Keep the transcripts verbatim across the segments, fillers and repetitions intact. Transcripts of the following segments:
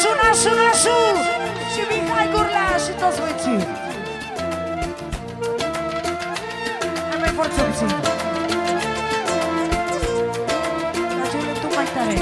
nașu, nașu, nașu și Mihai Gurlea și toți băieții. Hai mai forță puțin. Trage-le tu mai tare.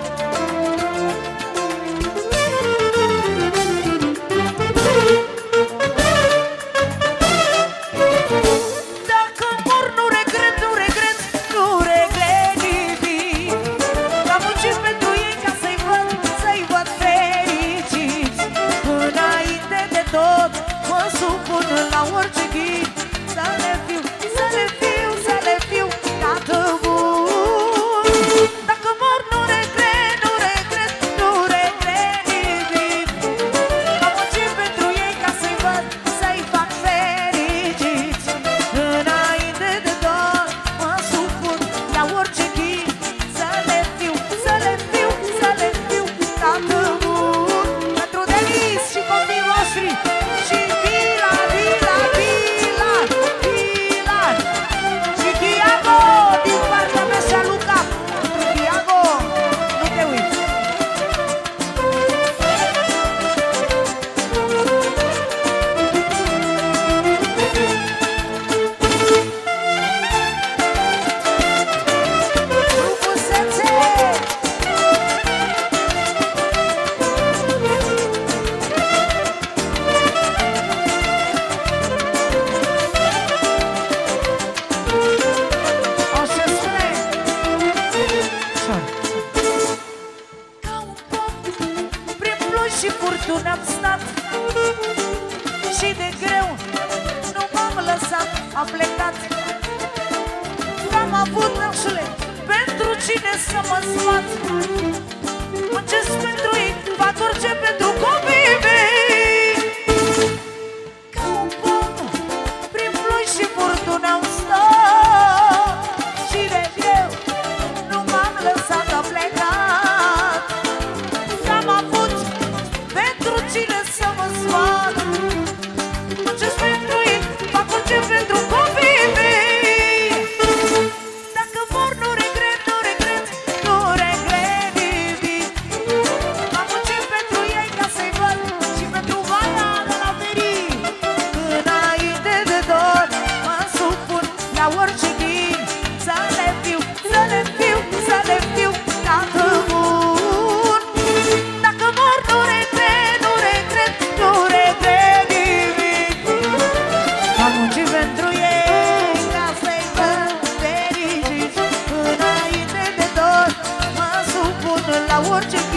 Dacă mor nu regret, nu regret, nu regret nimic. Am muncit pentru ei ca să-i văd, să-i văd fericiți. Înainte de tot mă supun la orice ghid. Să le fiu, să le fiu, să le fiu tată bun. Dacă mor nu regret, nu regret, nu regret nimic. Am muncit pentru ei ca să-i văd, să-i fac fericiți. Înainte de tot mă supun la orice ghid. Să le fiu, să le fiu, să le fiu tată bun. Pentru Denis și copiii voștri și Vila, Vila, Vila, Vila și Diago din partea mea și a Luca. Pentru Diago, nu te uiți. Frumusețe! O să spune ca un pom prin ploi și furtuni am stat și de greu nu m-am lăsat, am plecat. N-am avut, nașule, pentru cine să mă sfat. Muncesc pentru ei, fac orice pentru copiii mei. Ca un pom prin ploi și furtuni am stat și de greu nu m-am lăsat, am plecat. N-am avut pentru cine să mă sfat. Muncesc pentru ei, fac orice pentru copiii mei. Dacă mor nu regret, nu regret, nu regret nimic. Am muncit pentru ei ca să-i văd și pentru Vaia de la Ferii. Înainte de tot mă supun la orice ghid. Să le fiu, să le fiu, să le fiu tată bun. Dacă mor nu regret, nu regret, nu regret nimic. Am muncit pentru ei ca să-i văd fericiți. Înainte de tot mă supun la orice